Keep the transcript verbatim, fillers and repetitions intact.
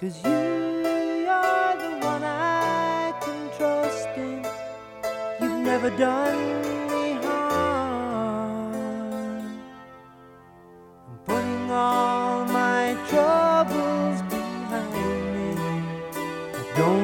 'cause you, you're the one I can trust in. You've never done me harm. I'm putting all my troubles behind me. I don't